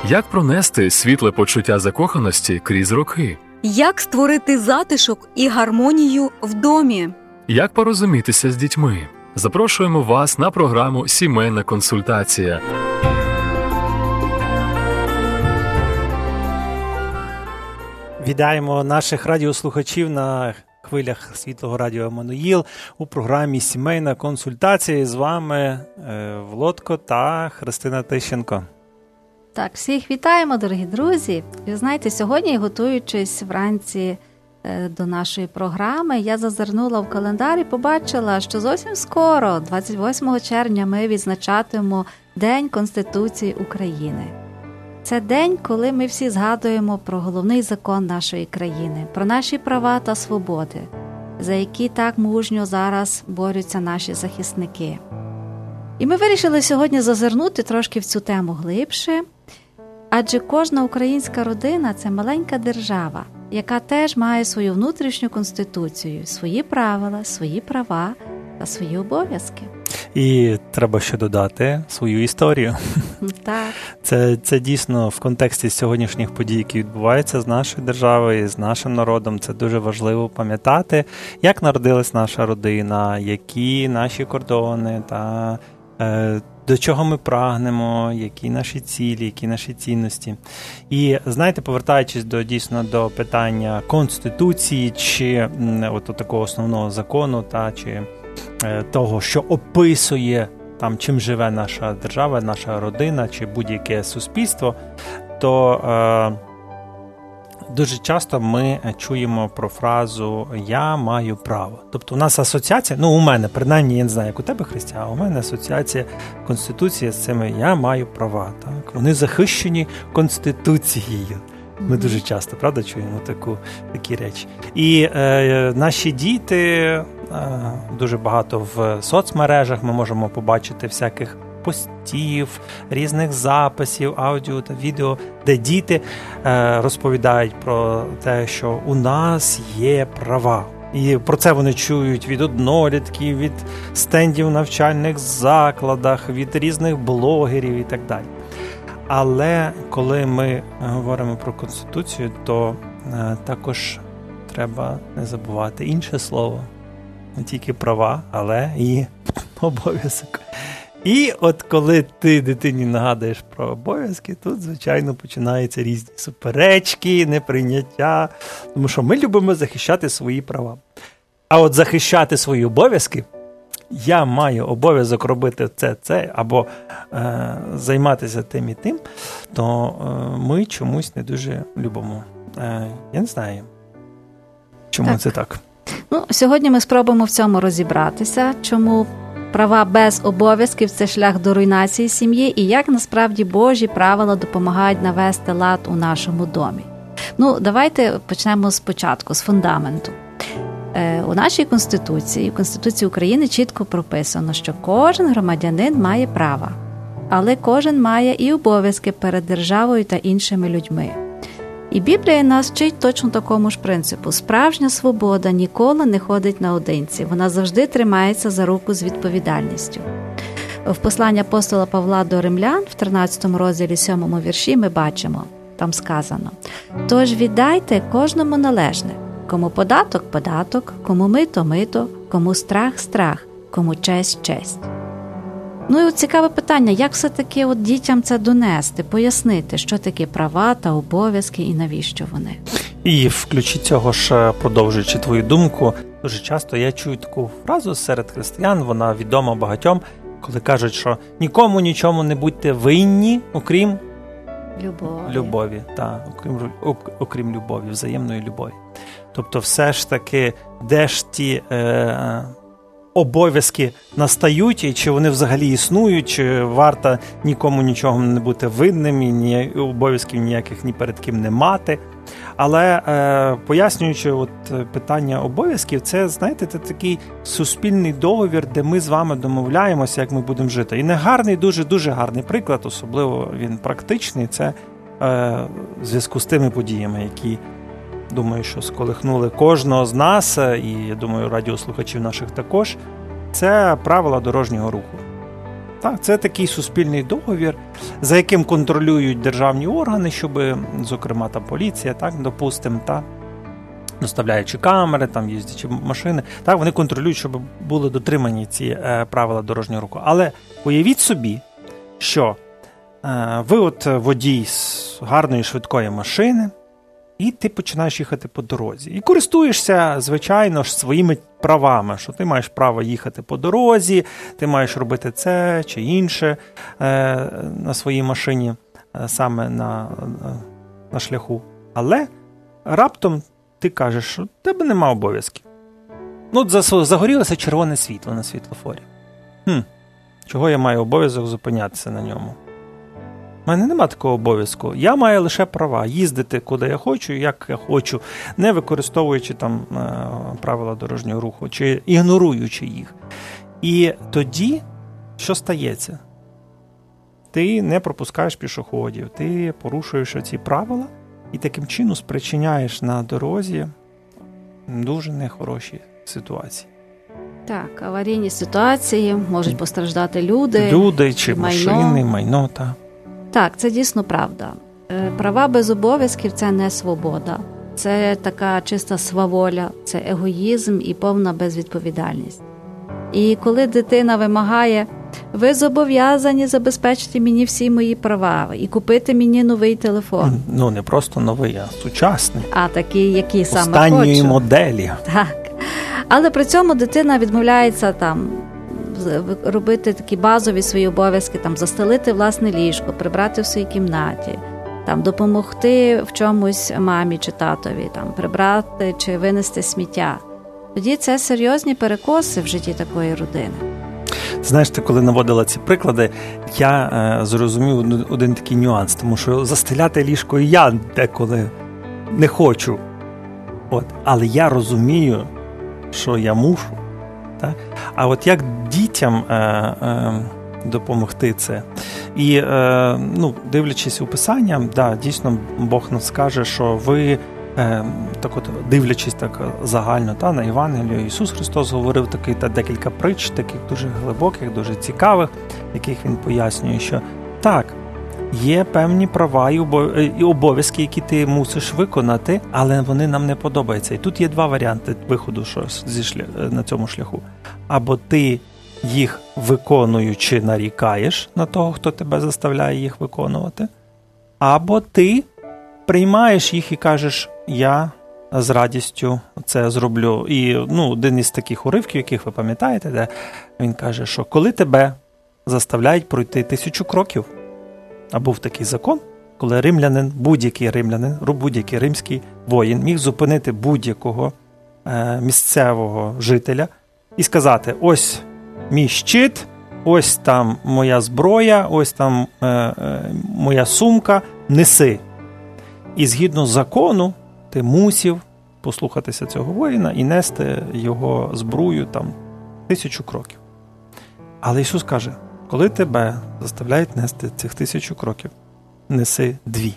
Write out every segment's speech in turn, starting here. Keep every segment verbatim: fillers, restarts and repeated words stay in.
Як пронести світле почуття закоханості крізь роки? Як створити затишок і гармонію в домі? Як порозумітися з дітьми? Запрошуємо вас на програму «Сімейна консультація». Вітаємо наших радіослухачів на хвилях Світлого радіо Еммануїл у програмі «Сімейна консультація». З вами Володко та Христина Тищенко. Так, всіх вітаємо, дорогі друзі. Ви знаєте, сьогодні, готуючись вранці до нашої програми, я зазирнула в календар і побачила, що зовсім скоро, двадцять восьмого червня, ми відзначатимемо День Конституції України. Це день, коли ми всі згадуємо про головний закон нашої країни, про наші права та свободи, за які так мужньо зараз борються наші захисники. І ми вирішили сьогодні зазирнути трошки в цю тему глибше, адже кожна українська родина – це маленька держава, яка теж має свою внутрішню конституцію, свої правила, свої права та свої обов'язки. І треба ще додати свою історію. Так. Це, це дійсно в контексті сьогоднішніх подій, які відбуваються з нашою державою, з нашим народом, це дуже важливо пам'ятати, як народилась наша родина, які наші кордони та е, до чого ми прагнемо, які наші цілі, які наші цінності. І, знаєте, повертаючись до, дійсно до питання Конституції, чи от, от такого основного закону, та, чи е, того, що описує там, чим живе наша держава, наша родина, чи будь-яке суспільство, то е, дуже часто ми чуємо про фразу «я маю право». Тобто у нас асоціація, ну у мене, принаймні, я не знаю, як у тебе, Христя, а у мене асоціація Конституції з цими «я маю права». Так? Вони захищені Конституцією. Ми дуже часто, правда, чуємо таку, такі речі. І е, наші діти, е, дуже багато в соцмережах ми можемо побачити всяких постів, різних записів, аудіо та відео, де діти е, розповідають про те, що у нас є права. І про це вони чують від однолітків, від стендів в навчальних закладах, від різних блогерів і так далі. Але коли ми говоримо про Конституцію, то е, також треба не забувати інше слово. Не тільки права, але і обов'язок. І от коли ти дитині нагадуєш про обов'язки, тут, звичайно, починаються різні суперечки, неприйняття, тому що ми любимо захищати свої права. А от захищати свої обов'язки, я маю обов'язок робити це, це, або е, займатися тим і тим, то е, ми чомусь не дуже любимо. Е, я не знаю, чому так. Це так. Ну, сьогодні ми спробуємо в цьому розібратися, чому права без обов'язків – це шлях до руйнації сім'ї і як насправді Божі правила допомагають навести лад у нашому домі. Ну, давайте почнемо спочатку, з фундаменту. У нашій Конституції, в Конституції України чітко прописано, що кожен громадянин має права, але кожен має і обов'язки перед державою та іншими людьми. І Біблія нас вчить точно такому ж принципу. Справжня свобода ніколи не ходить наодинці, вона завжди тримається за руку з відповідальністю. В посланні апостола Павла до римлян в тринадцятому розділі сьомому вірші ми бачимо, там сказано: «Тож віддайте кожному належне, кому податок – податок, кому мито – мито, кому страх – страх, кому честь – честь». Ну і от цікаве питання, як все-таки от дітям це донести, пояснити, що таке права та обов'язки і навіщо вони? І в ключі цього ж, продовжуючи твою думку, дуже часто я чую таку фразу серед християн, вона відома багатьом, коли кажуть, що нікому нічому не будьте винні, окрім любові, любові та, окрім, окрім любові, взаємної любові. Тобто все ж таки, де ж ті е, обов'язки настають, і чи вони взагалі існують, чи варто нікому нічого не бути винним, і ні, обов'язків ніяких ні перед ким не мати. Але е, пояснюючи от, питання обов'язків, це, знаєте, це такий суспільний договір, де ми з вами домовляємося, як ми будемо жити. І негарний, дуже-дуже гарний приклад, особливо він практичний, це е, в зв'язку з тими подіями, які, думаю, що сколихнули кожного з нас, і, я думаю, радіослухачів наших також, це правила дорожнього руху. Так, це такий суспільний договір, за яким контролюють державні органи, щоб, зокрема, там поліція, так, допустимо, та доставляючи камери, там їздячи машини, так, вони контролюють, щоб були дотримані ці е, правила дорожнього руху. Але уявіть собі, що е, ви от водій з гарної швидкої машини, і ти починаєш їхати по дорозі. І користуєшся, звичайно ж, своїми правами, що ти маєш право їхати по дорозі, ти маєш робити це чи інше е, на своїй машині, е, саме на, на шляху. Але раптом ти кажеш, що в тебе нема обов'язків. Ну, загорілося червоне світло на світлофорі. Хм, чого я маю обов'язок зупинятися на ньому? У мене нема такого обов'язку. Я маю лише права їздити, куди я хочу, як я хочу, не використовуючи там правила дорожнього руху, чи ігноруючи їх. І тоді, що стається? Ти не пропускаєш пішоходів, ти порушуєш ці правила і таким чином спричиняєш на дорозі дуже нехороші ситуації. Так, аварійні ситуації, можуть постраждати люди. Люди чи майно. машини, майно, так. Так, це дійсно правда. Права без обов'язків – це не свобода. Це така чиста сваволя, це егоїзм і повна безвідповідальність. І коли дитина вимагає, ви зобов'язані забезпечити мені всі мої права і купити мені новий телефон. Ну, не просто новий, а сучасний. А такий, який саме хочу. Останньої моделі. Так. Але при цьому дитина відмовляється там робити такі базові свої обов'язки, там застелити власне ліжко, прибрати в своїй кімнаті, там допомогти в чомусь мамі чи татові, там прибрати чи винести сміття. Тоді це серйозні перекоси в житті такої родини. Знаєш, ти коли наводила ці приклади, я е, зрозумів один такий нюанс, тому що застеляти ліжко і я деколи не хочу. От, але я розумію, що я мушу. Так? А от як дітям е, е, допомогти це? І, е, ну, дивлячись у Писання, да, дійсно, Бог нам скаже, що ви, е, так от, дивлячись так загально та, на Євангелію, Ісус Христос говорив такий, та, декілька притч, таких дуже глибоких, дуже цікавих, яких Він пояснює, що так, є певні права і обов'язки, які ти мусиш виконати, але вони нам не подобаються. І тут є два варіанти виходу що, зі шля... на цьому шляху. Або ти їх виконуючи нарікаєш на того, хто тебе заставляє їх виконувати, або ти приймаєш їх і кажеш, я з радістю це зроблю. І ну, один із таких уривків, яких ви пам'ятаєте, де він каже, що коли тебе заставляють пройти тисячу кроків, а був такий закон, коли римлянин, будь-який римлянин, будь-який римський воїн міг зупинити будь-якого е, місцевого жителя і сказати, ось мій щит, ось там моя зброя, ось там е, е, моя сумка, неси. І згідно закону ти мусив послухатися цього воїна і нести його зброю там тисячу кроків. Але Ісус каже, коли тебе заставляють нести цих тисячу кроків, неси дві.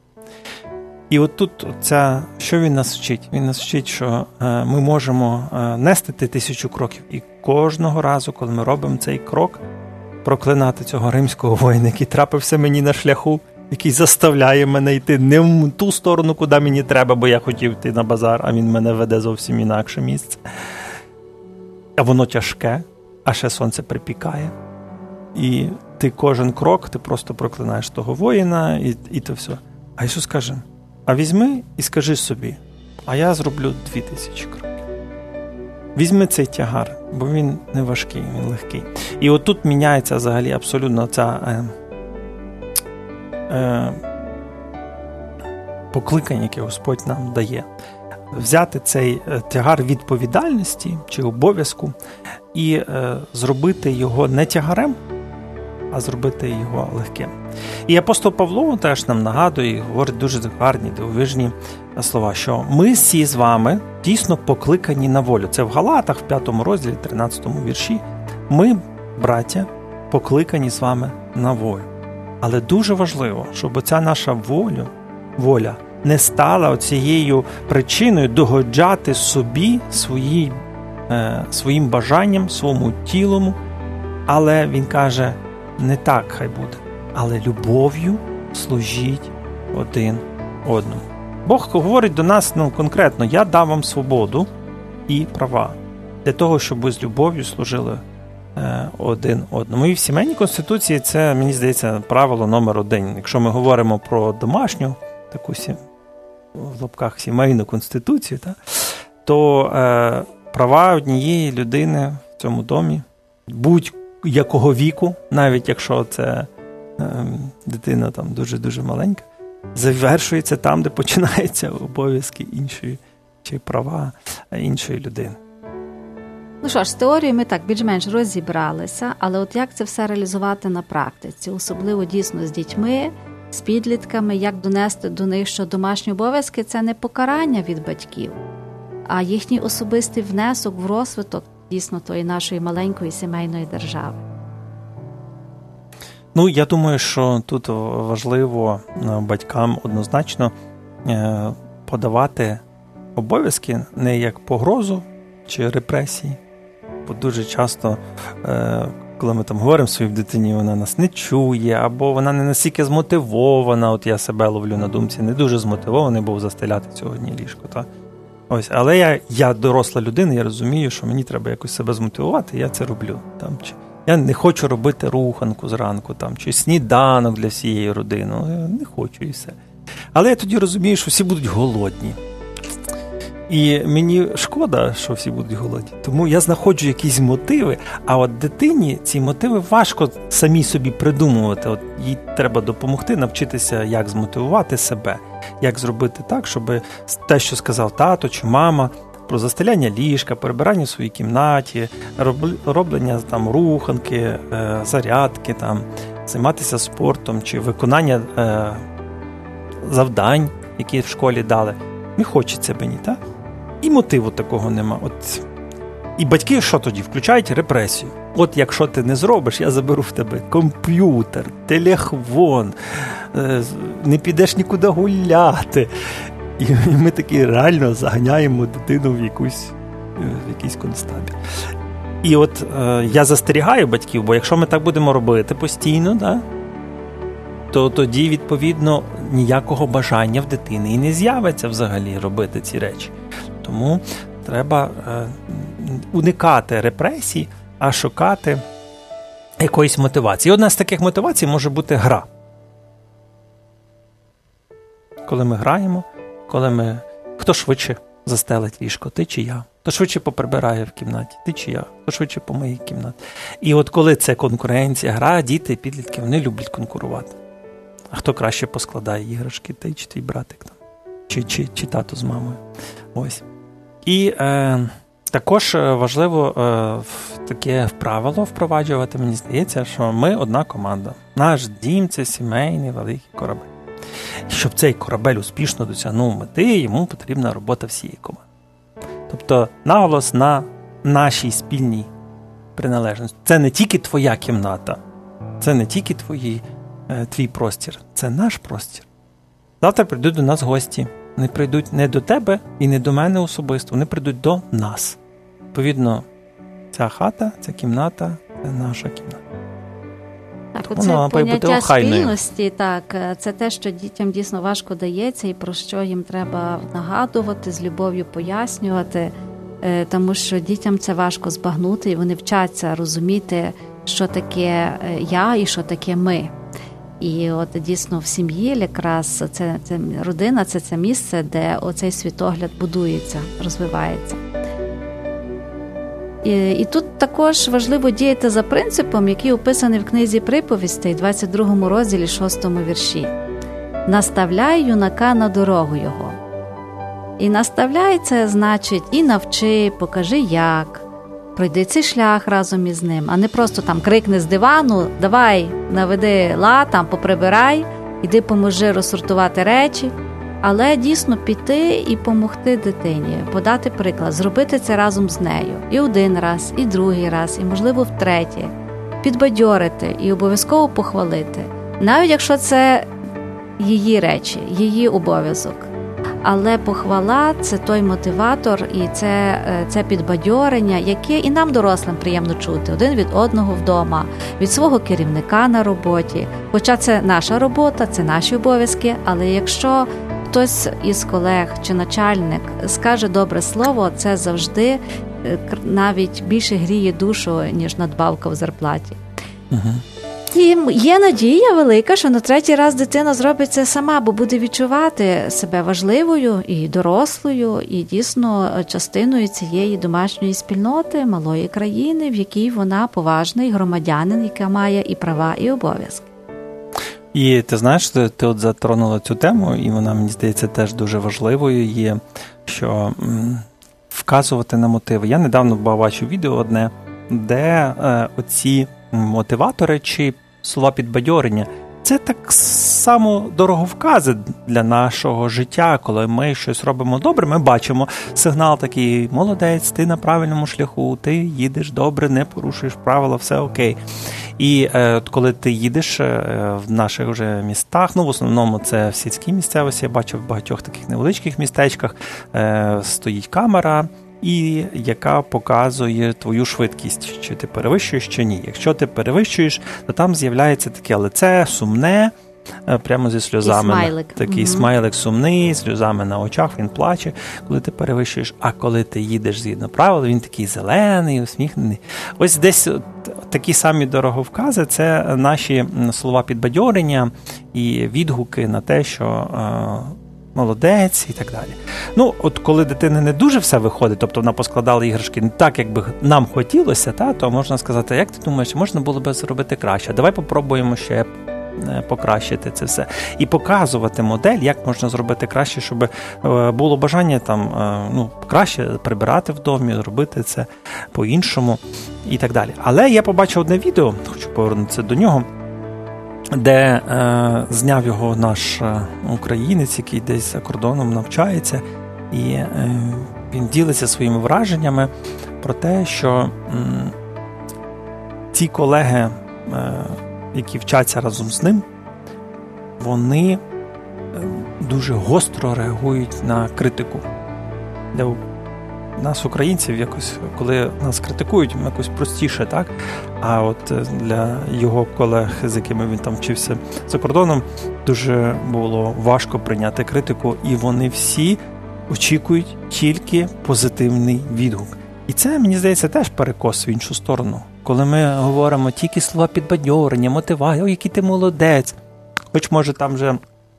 І от тут, ця, що він нас вчить? Він нас вчить, що е, ми можемо е, нести ті тисячу кроків. І кожного разу, коли ми робимо цей крок, проклинати цього римського воїна, який трапився мені на шляху, який заставляє мене йти не в ту сторону, куди мені треба, бо я хотів йти на базар, а він мене веде зовсім інакше місце. А воно тяжке, а ще сонце припікає. І ти кожен крок, ти просто проклинаєш того воїна, і, і то все. А Ісус каже, а візьми і скажи собі, а я зроблю дві тисячі кроків. Візьми цей тягар, бо він не важкий, він легкий. І от тут міняється взагалі абсолютно ця е, е, покликання, яке Господь нам дає. Взяти цей тягар відповідальності чи обов'язку і е, зробити його не тягарем, а зробити його легким. І апостол Павло теж нам нагадує і говорить дуже гарні, дивовижні слова, що ми всі з вами дійсно покликані на волю. Це в Галатах, в п'ятому розділі, тринадцятому вірші. Ми, браття, покликані з вами на волю. Але дуже важливо, щоб оця наша воля, воля не стала оцією причиною догоджати собі, свої, е, своїм бажанням, своєму тілому. Але він каже, не так хай буде, але любов'ю служіть один одному. Бог говорить до нас, ну, конкретно, я дав вам свободу і права для того, щоб ви з любов'ю служили е, один одному. І в сімейній конституції це, мені здається, правило номер один. Якщо ми говоримо про домашню, таку сім... в лапках сімейну конституцію, та, то е, права однієї людини в цьому домі, будь-якого віку, навіть якщо це е, дитина там дуже-дуже маленька, завершується там, де починаються обов'язки іншої, чи права іншої людини. Ну що ж, з теорією ми так більш-менш розібралися, але от як це все реалізувати на практиці, особливо дійсно з дітьми, з підлітками, як донести до них, що домашні обов'язки – це не покарання від батьків, а їхній особистий внесок в розвиток дійсно тої нашої маленької сімейної держави. Ну, я думаю, що тут важливо батькам однозначно подавати обов'язки не як погрозу чи репресії, бо дуже часто, коли ми там говоримо своїй дитині, вона нас не чує, або вона не настільки змотивована, от я себе ловлю на думці, не дуже змотивований був застеляти сьогодні ліжко, та? Ось, але я, я доросла людина, я розумію, що мені треба якось себе змотивувати, і я це роблю. Там, чи я не хочу робити руханку зранку, там, чи сніданок для всієї родини, я не хочу і все. Але я тоді розумію, що всі будуть голодні. І мені шкода, що всі будуть голодні. Тому я знаходжу якісь мотиви, а от дитині ці мотиви важко самі собі придумувати. От їй треба допомогти, навчитися, як змотивувати себе, як зробити так, щоб те, що сказав тато чи мама, про застеляння ліжка, перебирання в своїй кімнаті, роблення там руханки, зарядки, там, займатися спортом чи виконання е, завдань, які в школі дали. Не хочеться мені, так? І мотиву такого нема. От. І батьки що тоді? Включають репресію. От якщо ти не зробиш, я заберу в тебе комп'ютер, телефон, не підеш нікуди гуляти. І ми такі реально заганяємо дитину в якусь, в якийсь концтабір. І от е, я застерігаю батьків, бо якщо ми так будемо робити постійно, да, то тоді, відповідно, ніякого бажання в дитини і не з'явиться взагалі робити ці речі. Тому треба е, уникати репресій, а шукати якоїсь мотивації. І одна з таких мотивацій може бути гра. Коли ми граємо, коли ми... Хто швидше застелить ліжко, ти чи я? Хто швидше поприбирає в кімнаті, ти чи я? Хто швидше помиє кімнату? І от коли це конкуренція, гра, діти і підлітки, вони люблять конкурувати. А хто краще поскладає іграшки, ти чи твій братик там? Чи, чи, чи тато з мамою? Ось. І е, також важливо е, таке правило впроваджувати, мені здається, що ми одна команда. Наш дім – це сімейний великий корабель. І щоб цей корабель успішно досягнув мети, йому потрібна робота всієї команди. Тобто наголос на нашій спільній приналежності. Це не тільки твоя кімната, це не тільки твої, е, твій простір, це наш простір. Завтра прийдуть до нас гості. Вони прийдуть не до тебе і не до мене особисто, вони прийдуть до нас. Відповідно, ця хата, ця кімната – це наша кімната. Так, оце поняття спільності, так, це те, що дітям дійсно важко дається і про що їм треба нагадувати, з любов'ю пояснювати, тому що дітям це важко збагнути, і вони вчаться розуміти, що таке я і що таке ми. І от дійсно в сім'ї якраз це, це родина, це це місце, де оцей світогляд будується, розвивається. І, і тут також важливо діяти за принципом, який описаний в книзі «Приповістей», двадцять другому розділі, шостому вірші. «Наставляй юнака на дорогу його». І наставляй – це значить і навчи, покажи як, пройди цей шлях разом із ним, а не просто там крикни з дивану, давай, наведи лад, там поприбирай, іди поможи розсортувати речі, але дійсно піти і помогти дитині, подати приклад, зробити це разом з нею. І один раз, і другий раз, і, можливо, втретє. Підбадьорити і обов'язково похвалити. Навіть якщо це її речі, її обов'язок. але похвала – це той мотиватор і це, це підбадьорення, яке і нам, дорослим, приємно чути один від одного вдома, від свого керівника на роботі. Хоча це наша робота, це наші обов'язки, але якщо хтось із колег чи начальник скаже добре слово, це завжди навіть більше гріє душу, ніж надбавка в зарплаті. Угу. І є надія велика, що на третій раз дитина зробить це сама, бо буде відчувати себе важливою і дорослою, і дійсно частиною цієї домашньої спільноти, малої країни, в якій вона поважний громадянин, яка має і права, і обов'язки. І ти знаєш, ти, ти от затронула цю тему, і вона, мені здається, теж дуже важливою є, що м, вказувати на мотиви. Я недавно бачив відео одне, де е, оці мотиватори чи слова підбадьорення – це так само дороговкази для нашого життя. Коли ми щось робимо добре, ми бачимо сигнал такий: молодець, ти на правильному шляху, ти їдеш добре, не порушуєш правила, все окей. І е, коли ти їдеш е, в наших вже містах, ну в основному це в сільській місцевості, я бачив в багатьох таких невеличких містечках, е, стоїть камера, і яка показує твою швидкість, чи ти перевищуєш, чи ні. Якщо ти перевищуєш, то там з'являється таке лице сумне, прямо зі сльозами. І смайлик. Такий угу. смайлик сумний, з сльозами на очах, він плаче, коли ти перевищуєш. А коли ти їдеш згідно правил, він такий зелений, усміхнений. Ось десь такі самі дороговкази – це наші слова підбадьорення і відгуки на те, що молодець і так далі. Ну, от коли дитини не дуже все виходить, тобто вона поскладала іграшки не так, як би нам хотілося, та, то можна сказати: як ти думаєш, можна було б зробити краще? Давай попробуємо ще покращити це все. І показувати модель, як можна зробити краще, щоб було бажання там, ну, краще прибирати в домі, робити це по-іншому і так далі. Але я побачив одне відео, хочу повернутися до нього, де е, зняв його наш українець, який десь за кордоном навчається, і е, він ділиться своїми враженнями про те, що м, ті колеги, е, які вчаться разом з ним, вони дуже гостро реагують на критику. Для нас, українців, якось, коли нас критикують, якось простіше, так? А от для його колег, з якими він там вчився за кордоном, дуже було важко прийняти критику, і вони всі очікують тільки позитивний відгук. І це, мені здається, теж перекос в іншу сторону. Коли ми говоримо тільки слова підбадьорення, мотивація, ой, який ти молодець. Хоч, може, там вже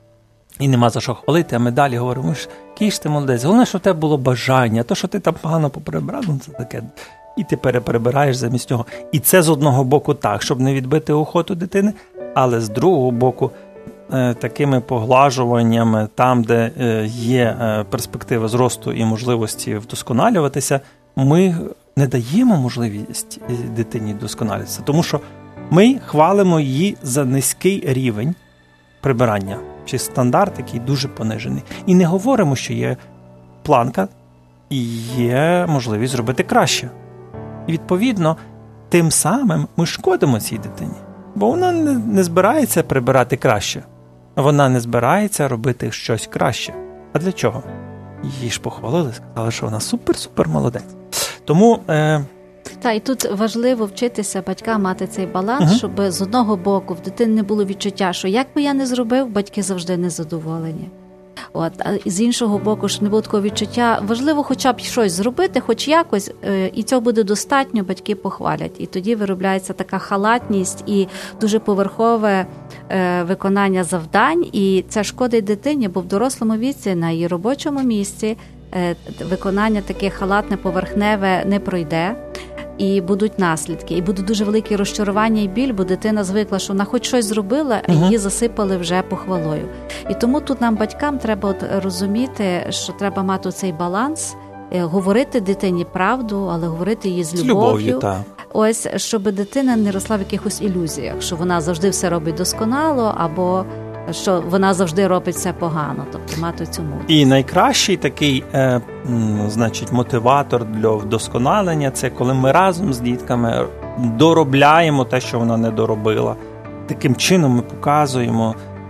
і нема за що хвалити, а ми далі говоримо: який ж ти молодець. Головне, що в тебе було бажання, то, що ти там погано поприбирав, ну це таке. І ти переприбираєш замість нього. І це з одного боку так, щоб не відбити охоту дитини, але з другого боку такими поглажуваннями, там, де є перспектива зросту і можливості вдосконалюватися, ми не даємо можливість дитині вдосконалюватися, тому що ми хвалимо її за низький рівень прибирання, чи стандарт, який дуже понижений. І не говоримо, що є планка і є можливість зробити краще. І, відповідно, тим самим ми шкодимо цій дитині, бо вона не, не збирається прибирати краще, вона не збирається робити щось краще. А для чого? Її ж похвалили, сказали, що вона супер-супер молодець. Тому... Е... Та, і тут важливо вчитися батькам мати цей баланс, угу. щоб з одного боку в дитини не було відчуття, що як би я не зробив, батьки завжди незадоволені. От, а з іншого боку, щоб не було такого відчуття, важливо хоча б щось зробити, хоч якось, і цього буде достатньо, батьки похвалять. І тоді виробляється така халатність і дуже поверхове е, виконання завдань, і це шкодить дитині, бо в дорослому віці на її робочому місці е, виконання таке халатне, поверхневе не пройде. І будуть наслідки, і буде дуже велике розчарування і біль, бо дитина звикла, що вона хоч щось зробила, а її засипали вже похвалою. І тому тут нам, батькам, треба от розуміти, що треба мати цей баланс, говорити дитині правду, але говорити її з любов'ю. З любов'ю, так. Ось, щоб дитина не росла в якихось ілюзіях, що вона завжди все робить досконало, або що вона завжди робить все погано, тобто мати цю мудрість. І найкращий такий, е, значить, мотиватор для вдосконалення – це коли ми разом з дітками доробляємо те, що вона не доробила. Таким чином ми показуємо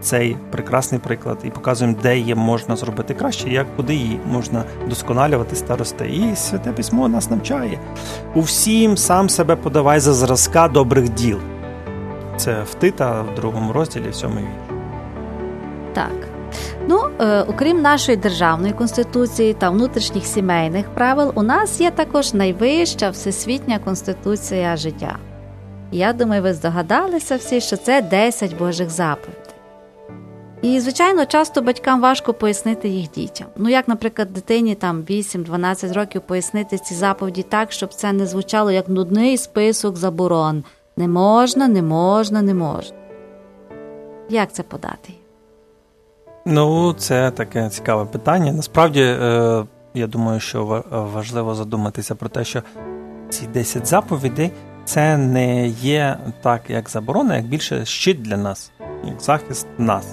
цей прекрасний приклад і показуємо, де її можна зробити краще, як куди її можна досконалюватись та рости. І Святе Письмо нас навчає. У всім сам себе подавай за зразка добрих діл. Це в Тита, в другому розділі, в сьомій вірші. Так. Ну, е, окрім нашої державної конституції та внутрішніх сімейних правил, у нас є також найвища всесвітня конституція життя. Я думаю, ви здогадалися всі, що це десять Божих заповідей. І, звичайно, часто батькам важко пояснити їх дітям. Ну, як, наприклад, дитині там вісім-дванадцять років пояснити ці заповіді так, щоб це не звучало як нудний список заборон. Не можна, не можна, не можна. Як це подати? Ну, це таке цікаве питання. Насправді, е, я думаю, що важливо задуматися про те, що ці десять заповідей – це не є так, як заборона, як більше щит для нас, як захист нас.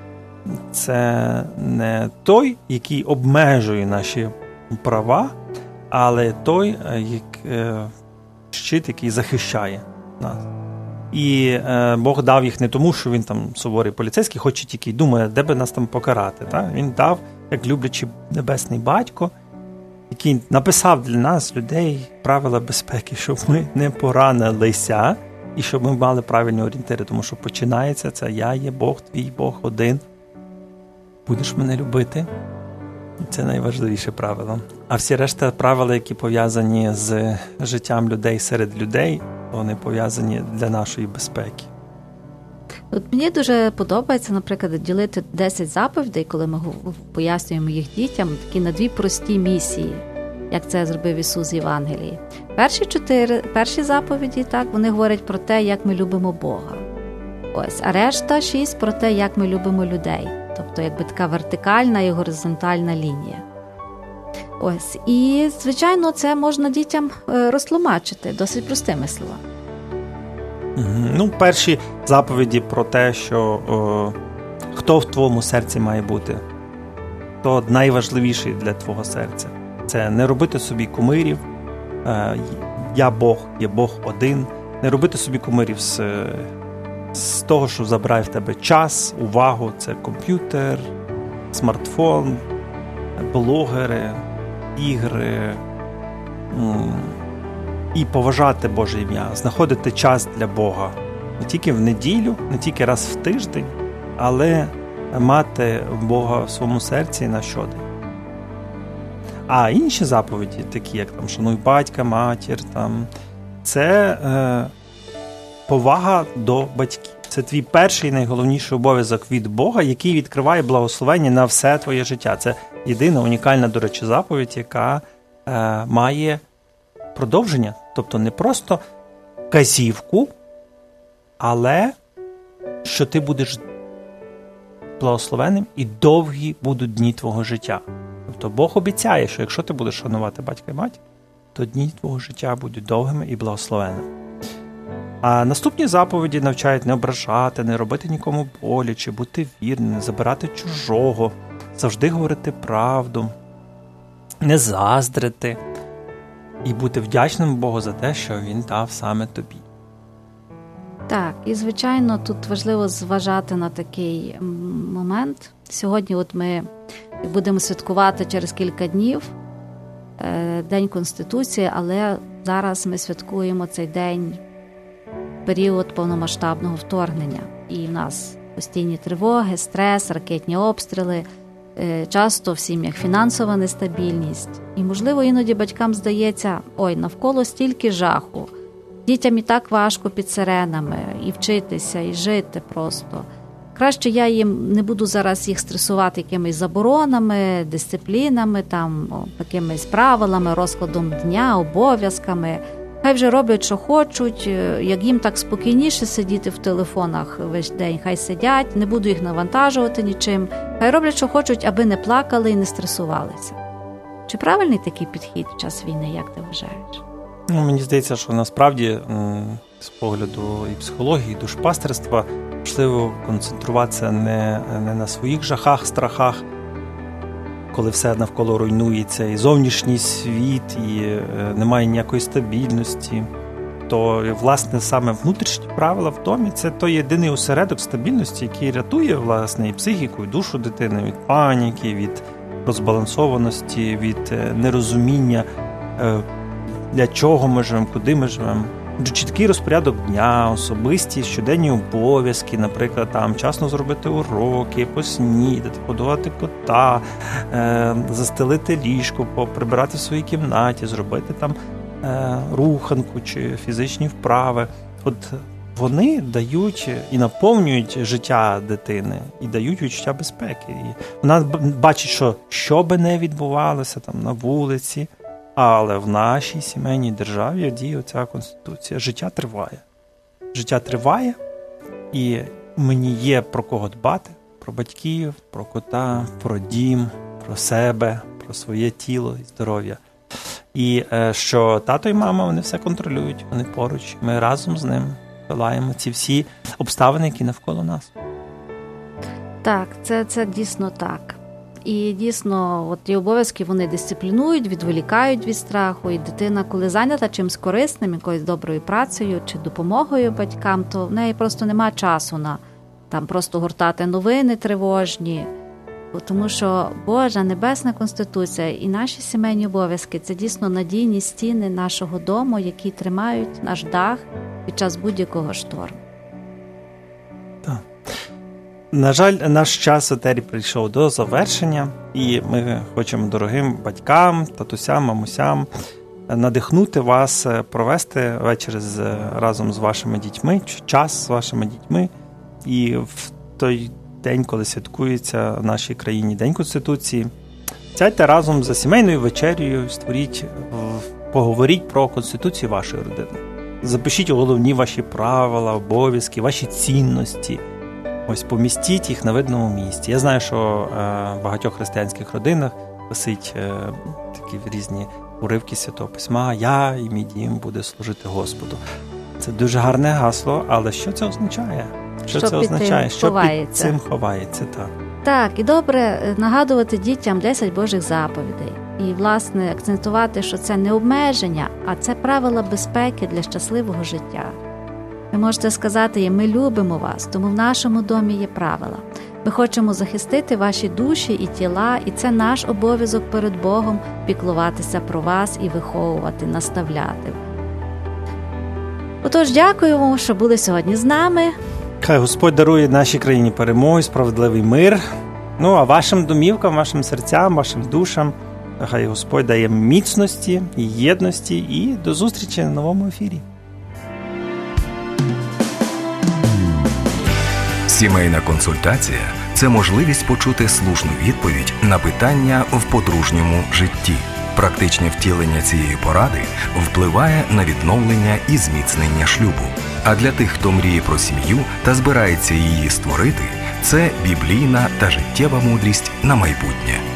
Це не той, який обмежує наші права, але той як, е, щит, який захищає нас. І е, Бог дав їх не тому, що він там суворий поліцейський, хоче тільки думає, де би нас там покарати. Так? Він дав, як люблячий небесний батько, який написав для нас, людей, правила безпеки, щоб ми не поранилися і щоб ми мали правильні орієнтири, тому що починається це «Я є Бог, твій Бог один». Будеш мене любити. Це найважливіше правило. А всі решта правила, які пов'язані з життям людей серед людей, вони пов'язані для нашої безпеки. От мені дуже подобається, наприклад, ділити десять заповідей, коли ми пояснюємо їх дітям, такі на дві прості місії, як це зробив Ісус в Євангелії. Перші чотири, перші заповіді, так, вони говорять про те, як ми любимо Бога. Ось, а решта шість про те, як ми любимо людей. Тобто, якби така вертикальна і горизонтальна лінія. Ось, і, звичайно, це можна дітям розтлумачити досить простими словами. Ну, перші заповіді про те, що о, хто в твоєму серці має бути, хто найважливіший для твого серця. Це не робити собі кумирів, е, я Бог, є Бог один, не робити собі кумирів з, з того, що забирає в тебе час, увагу, це комп'ютер, смартфон, блогери, ігри, і поважати Боже ім'я, знаходити час для Бога. Не тільки в неділю, не тільки раз в тиждень, але мати Бога в своєму серці на щодень. А інші заповіді, такі як там шануй батька, матір, там, це е, повага до батьків. Це твій перший і найголовніший обов'язок від Бога, який відкриває благословення на все твоє життя. Це єдина унікальна, до речі, заповідь, яка е, має продовження. Тобто не просто казівку, але що ти будеш благословенним і довгі будуть дні твого життя. Тобто Бог обіцяє, що якщо ти будеш шанувати батька і матір, то дні твого життя будуть довгими і благословенними. А наступні заповіді навчають не ображати, не робити нікому боляче, бути вірним, не забирати чужого, завжди говорити правду, не заздрити і бути вдячним Богу за те, що Він дав саме тобі. Так, і, звичайно, тут важливо зважати на такий момент. Сьогодні от ми будемо святкувати через кілька днів День Конституції, але зараз ми святкуємо цей день в період повномасштабного вторгнення. І в нас постійні тривоги, стрес, ракетні обстріли, часто в сім'ях фінансова нестабільність. І, можливо, іноді батькам здається, ой, навколо стільки жаху, дітям і так важко під сиренами, і вчитися, і жити просто. Краще я їм не буду зараз їх стресувати якимись заборонами, дисциплінами, там, якимись правилами, розкладом дня, обов'язками. Хай вже роблять, що хочуть, як їм так спокійніше сидіти в телефонах весь день, хай сидять, не буду їх навантажувати нічим. Хай роблять, що хочуть, аби не плакали і не стресувалися. Чи правильний такий підхід в час війни, як ти вважаєш? Ну, мені здається, що насправді з погляду і психології, і душпастерства важливо концентруватися не, не на своїх жахах, страхах, коли все навколо руйнується, і зовнішній світ, і немає ніякої стабільності, то, власне, саме внутрішні правила в домі – це той єдиний осередок стабільності, який рятує, власне, і психіку, і душу дитини від паніки, від розбалансованості, від нерозуміння, для чого ми живемо, куди ми живемо. Чіткий розпорядок дня, особисті щоденні обов'язки, наприклад, там вчасно зробити уроки, поснідати, подувати кота, е, застелити ліжко, прибирати в своїй кімнаті, зробити там е, руханку чи фізичні вправи. От вони дають і наповнюють життя дитини, і дають відчуття безпеки. І вона бачить, що що би не відбувалося там на вулиці, але в нашій сімейній державі діє ця Конституція. Життя триває. Життя триває, і мені є про кого дбати, про батьків, про кота, про дім, про себе, про своє тіло і здоров'я. І що тато і мама, вони все контролюють, вони поруч. Ми разом з ним долаємо ці всі обставини, які навколо нас. Так, це, це дійсно так. І дійсно, от ті обов'язки, вони дисциплінують, відволікають від страху, і дитина, коли зайнята чимось корисним, якоюсь доброю працею чи допомогою батькам, то в неї просто нема часу на там просто гортати новини тривожні, тому що Божа Небесна Конституція і наші сімейні обов'язки – це дійсно надійні стіни нашого дому, які тримають наш дах під час будь-якого шторму. Так. На жаль, наш час в етері прийшов до завершення, і ми хочемо дорогим батькам, татусям, мамусям надихнути вас провести вечір з, разом з вашими дітьми, час з вашими дітьми. І в той день, коли святкується в нашій країні День Конституції, сядьте разом за сімейною вечерею, створіть, поговоріть про Конституцію вашої родини. Запишіть головні ваші правила, обов'язки, ваші цінності. Ось помістіть їх на видному місці. Я знаю, що е, в багатьох християнських родинах висить е, такі різні уривки Святого Письма. Я і мій дім буде служити Господу. Це дуже гарне гасло, але що це означає? Що, що це означає? Що ховається. під цим ховається? Так. Так, і добре нагадувати дітям десять Божих заповідей. І, власне, акцентувати, що це не обмеження, а це правила безпеки для щасливого життя. Ви можете сказати їм: ми любимо вас, тому в нашому домі є правила. Ми хочемо захистити ваші душі і тіла, і це наш обов'язок перед Богом піклуватися про вас і виховувати, наставляти. Отож, дякуємо, що були сьогодні з нами. Хай Господь дарує нашій країні перемогу і справедливий мир. Ну, а вашим домівкам, вашим серцям, вашим душам хай Господь дає міцності і єдності. І до зустрічі на новому ефірі. Сімейна консультація – це можливість почути слушну відповідь на питання в подружньому житті. Практичне втілення цієї поради впливає на відновлення і зміцнення шлюбу. А для тих, хто мріє про сім'ю та збирається її створити, це біблійна та життєва мудрість на майбутнє.